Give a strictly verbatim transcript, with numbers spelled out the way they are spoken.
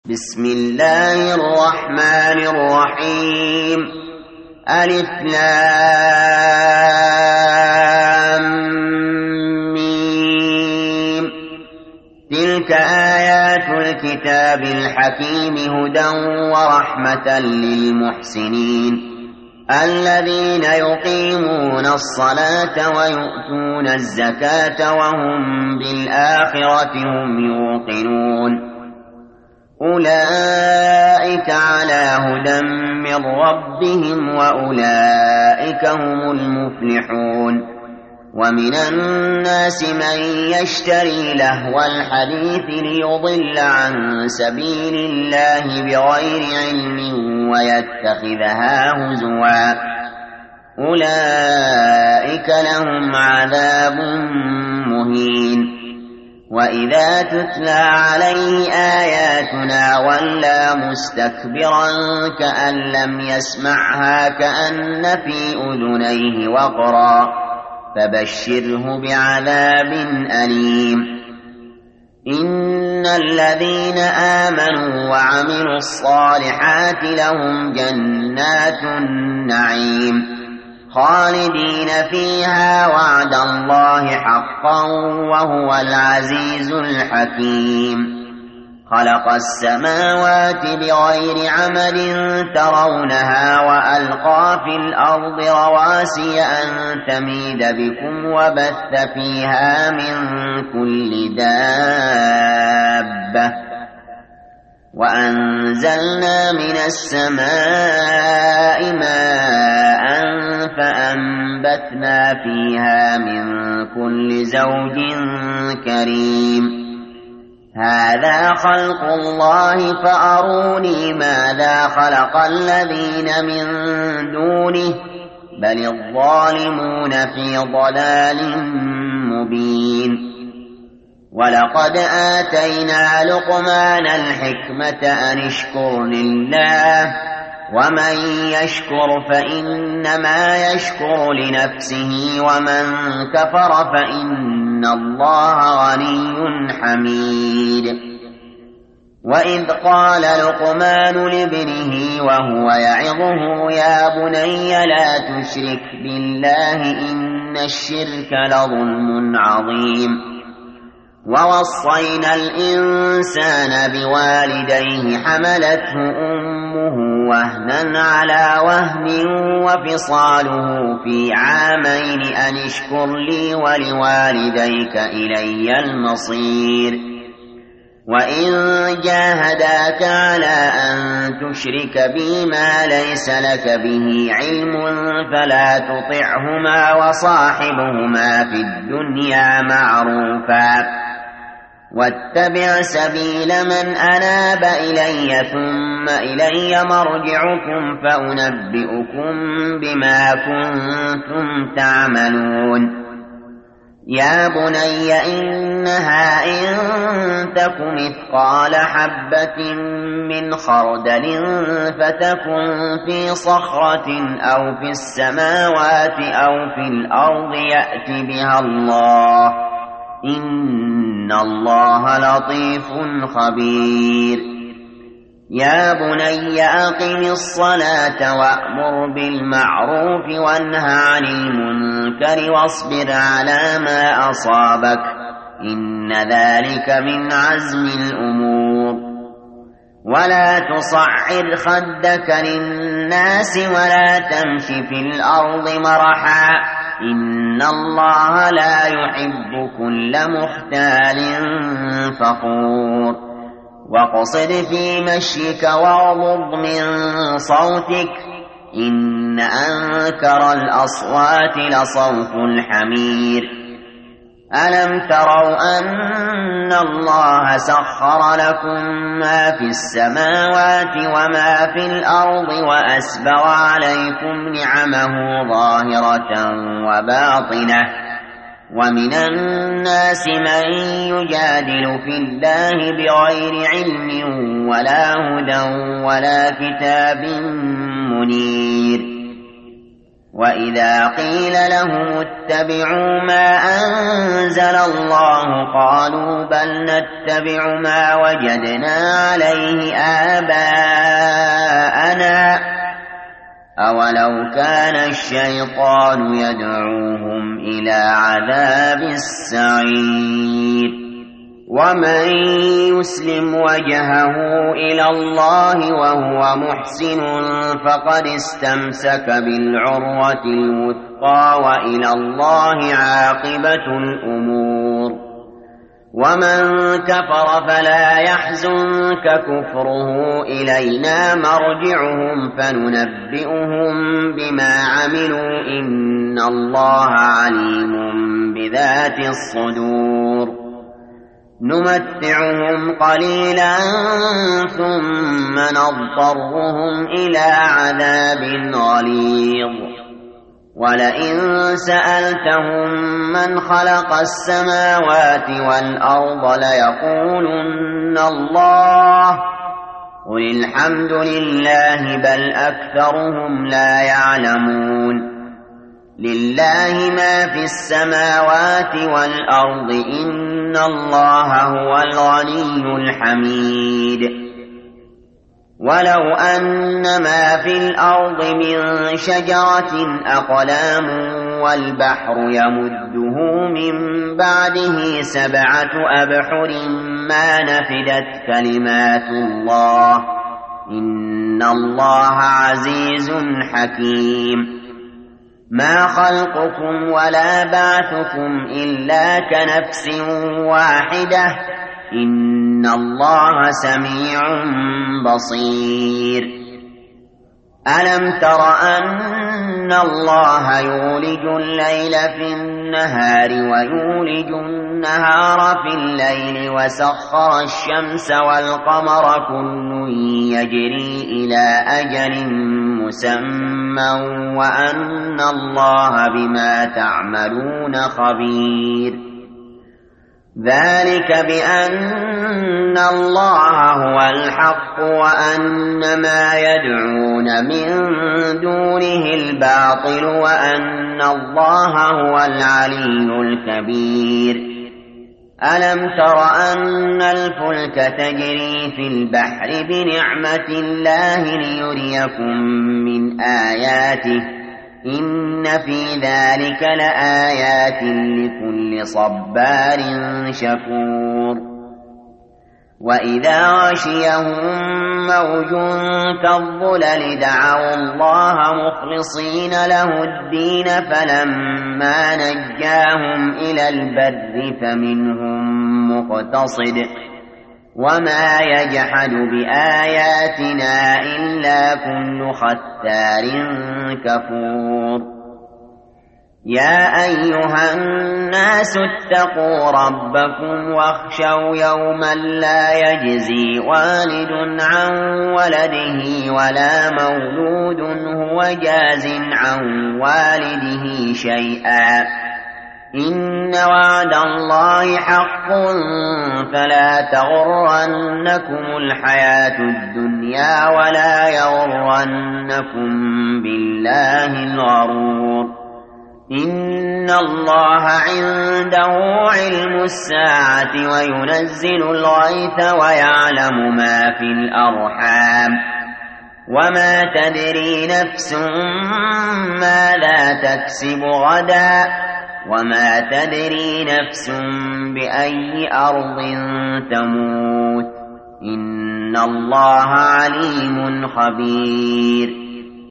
بسم الله الرحمن الرحيم ألف لام ميم تلك آيات الكتاب الحكيم هدى ورحمة للمحسنين الذين يقيمون الصلاة ويؤتون الزكاة وهم بالآخرة هم يوقنون أولئك على هدى من ربهم وأولئك هم المفلحون ومن الناس من يشتري لهو الحديث ليضل عن سبيل الله بغير علم ويتخذها هزوا أولئك لهم عذاب مهين وإذا تتلى عليه آياتنا ولى مستكبرا كأن لم يسمعها كأن في أذنيه وقرا فبشره بعذاب أليم إن الذين آمنوا وعملوا الصالحات لهم جنات النعيم خالدين فيها وعد الله حقا وهو العزيز الحكيم خلق السماوات بغير عمد ترونها وألقى في الأرض رواسي أن تميد بكم وبث فيها من كل دابة وأنزلنا من السماء ماء فأنبتنا فيها من كل زوج كريم هذا خلق الله فأروني ماذا خلق الذين من دونه بل الظالمون في ضلال مبين ولقد آتينا لقمان الحكمة أن اشكر لله ومن يشكر فإنما يشكر لنفسه ومن كفر فإن الله غني حميد وإذ قال لقمان لابنه وهو يعظه يا بني لا تشرك بالله إن الشرك لظلم عظيم ووصينا الإنسان بوالديه حملته أمه وهنا على وهن وفصاله في عامين أن اشكر لي ولوالديك إلي المصير وإن جاهداك على أن تشرك بي ما ليس لك به علم فلا تطعهما وصاحبهما في الدنيا معروفا واتبع سبيل من أناب إلي ثم إلي مرجعكم فأنبئكم بما كنتم تعملون يا بني إنها إن تك مثقال حبة من خردل فتكن في صخرة أو في السماوات أو في الأرض يأت بها الله إن الله لطيف خبير يا بني أقم الصلاة وأمر بالمعروف وانه عن المنكر واصبر على ما أصابك إن ذلك من عزم الأمور ولا تصعر خدك للناس ولا تمش في الأرض مرحا إن الله لا يحب كل مختال فخور واقصد في مشيك واغضض من صوتك إن أنكر الأصوات لصوت الحمير ألم تروا أن الله سخر لكم ما في السماوات وما في الأرض وأسبغ عليكم نعمه ظاهرة وباطنة ومن الناس من يجادل في الله بغير علم ولا هدى ولا كتاب منير وإذا قيل لهم اتبعوا ما أنزل الله قالوا بل نتبع ما وجدنا عليه آباءنا أولو كان الشيطان يدعوهم إلى عذاب السعير ومن يسلم وجهه إلى الله وهو محسن فقد استمسك بالعروة الوثقى وإلى الله عاقبة الأمور ومن كفر فلا يحزنك كفره إلينا مرجعهم فننبئهم بما عملوا إن الله عليم بذات الصدور نمتعهم قليلا ثم نضطرهم إلى عذاب غليظ ولئن سألتهم من خلق السماوات والأرض ليقولن الله قل الحمد لله بل أكثرهم لا يعلمون لله ما في السماوات والأرض إن الله هو الغني الحميد ولو أن ما في الأرض من شجرة أقلام والبحر يمده من بعده سبعة أبحر ما نفدت كلمات الله إن الله عزيز حكيم ما خلقكم ولا بعثكم إلا كنفس واحدة إن الله سميع بصير ألم تر أن الله يولج الليل في النهار ويولج النهار في الليل وسخر الشمس والقمر كل يجري إلى أجل مسمى وأن الله بما تعملون خبير ذلك بأن الله هو الحق وأن ما يدعون من دونه الباطل وأن الله هو العلي الكبير ألم تر أن الفلك تجري في البحر بنعمة الله ليريكم من آياته إن في ذلك لآيات لكل صبار شكور وإذا غشيهم موج كالظلل دعوا الله مخلصين له الدين فلما نجاهم إلى البر فمنهم مقتصد وما يجحد بآياتنا إلا كل ختار كفور يا أيها الناس اتقوا ربكم واخشوا يوما لا يجزي والد عن ولده ولا مولود هو جاز عن والده شيئا إن وعد الله حق فلا تغرنكم الحياة الدنيا ولا يغرنكم بالله الغرور إن الله عنده علم الساعة وينزل الغيث ويعلم ما في الأرحام وما تدري نفس ماذا تكسب غدا وما تدري نفس بأي أرض تموت إن الله عليم خبير